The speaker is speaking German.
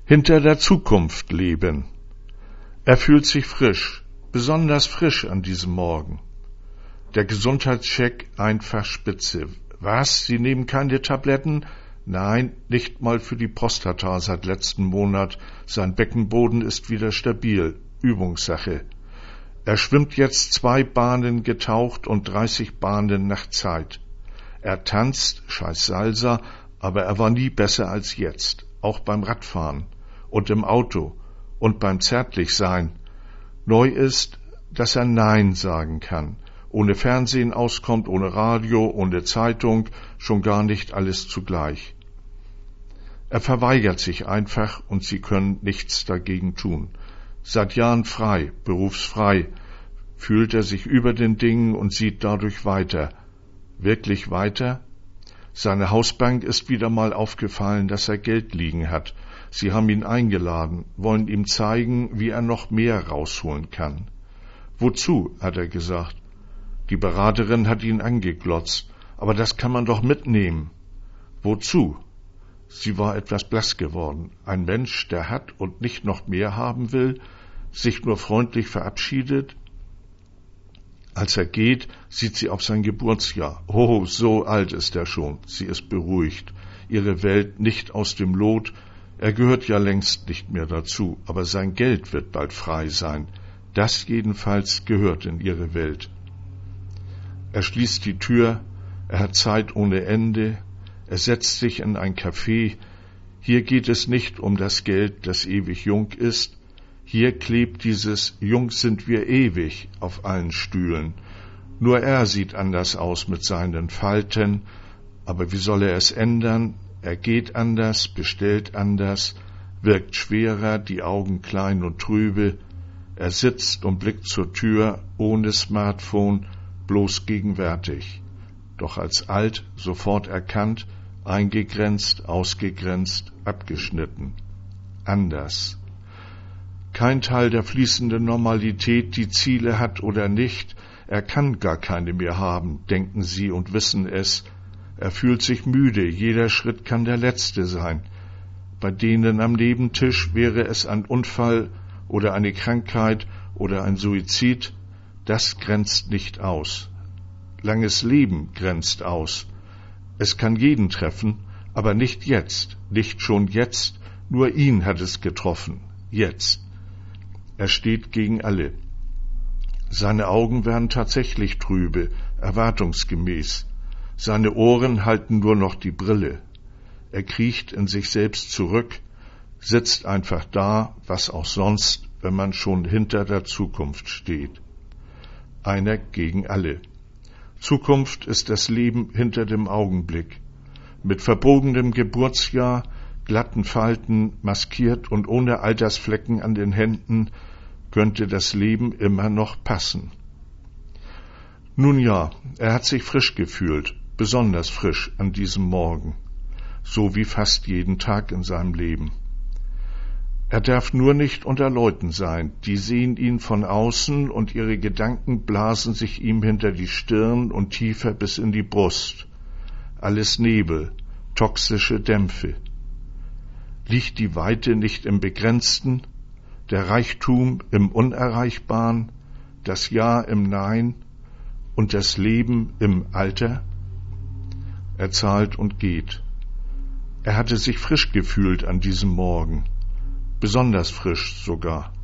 Hinter der Zukunft leben. Er fühlt sich frisch, besonders frisch an diesem Morgen. Der Gesundheitscheck einfach spitze. Was? Sie nehmen keine Tabletten? Nein, nicht mal für die Prostata seit letzten Monat. Sein Beckenboden ist wieder stabil. Übungssache. Er schwimmt jetzt 2 Bahnen getaucht und 30 Bahnen nach Zeit. Er tanzt, scheiß Salsa, aber er war nie besser als jetzt. Auch beim Radfahren und im Auto und beim Zärtlichsein. Neu ist, dass er Nein sagen kann. Ohne Fernsehen auskommt, ohne Radio, ohne Zeitung, schon gar nicht alles zugleich. Er verweigert sich einfach und sie können nichts dagegen tun. Seit Jahren frei, berufsfrei, fühlt er sich über den Dingen und sieht dadurch weiter. Wirklich weiter? Seine Hausbank ist wieder mal aufgefallen, dass er Geld liegen hat. Sie haben ihn eingeladen, wollen ihm zeigen, wie er noch mehr rausholen kann. Wozu, hat er gesagt. Die Beraterin hat ihn angeglotzt. Aber das kann man doch mitnehmen. Wozu? Sie war etwas blass geworden. Ein Mensch, der hat und nicht noch mehr haben will, sich nur freundlich verabschiedet. Als er geht, sieht sie auf sein Geburtsjahr. Oh, so alt ist er schon. Sie ist beruhigt. Ihre Welt nicht aus dem Lot. Er gehört ja längst nicht mehr dazu, aber sein Geld wird bald frei sein. Das jedenfalls gehört in ihre Welt. Er schließt die Tür, er hat Zeit ohne Ende, er setzt sich in ein Café. Hier geht es nicht um das Geld, das ewig jung ist. Hier klebt dieses Jung sind wir ewig auf allen Stühlen. Nur er sieht anders aus mit seinen Falten, aber wie soll er es ändern? Er geht anders, bestellt anders, wirkt schwerer, die Augen klein und trübe. Er sitzt und blickt zur Tür, ohne Smartphone, bloß gegenwärtig. Doch als alt, sofort erkannt, eingegrenzt, ausgegrenzt, abgeschnitten. Anders. Kein Teil der fließenden Normalität, die Ziele hat oder nicht. Er kann gar keine mehr haben, denken sie und wissen es. Er fühlt sich müde, jeder Schritt kann der letzte sein. Bei denen am Nebentisch wäre es ein Unfall oder eine Krankheit oder ein Suizid. Das grenzt nicht aus. Langes Leben grenzt aus. Es kann jeden treffen, aber nicht jetzt, nicht schon jetzt. Nur ihn hat es getroffen, jetzt. Er steht gegen alle. Seine Augen werden tatsächlich trübe, erwartungsgemäß. Seine Ohren halten nur noch die Brille. Er kriecht in sich selbst zurück, sitzt einfach da, was auch sonst, wenn man schon hinter der Zukunft steht. Einer gegen alle. Zukunft ist das Leben hinter dem Augenblick. Mit verbogenem Geburtsjahr, glatten Falten, maskiert und ohne Altersflecken an den Händen, könnte das Leben immer noch passen. Nun ja, er hat sich frisch gefühlt, besonders frisch an diesem Morgen, so wie fast jeden Tag in seinem Leben. Er darf nur nicht unter Leuten sein, die sehen ihn von außen und ihre Gedanken blasen sich ihm hinter die Stirn und tiefer bis in die Brust. Alles Nebel, toxische Dämpfe. Liegt die Weite nicht im Begrenzten, der Reichtum im Unerreichbaren, das Ja im Nein und das Leben im Alter? Er zahlt und geht. Er hatte sich frisch gefühlt an diesem Morgen, besonders frisch sogar.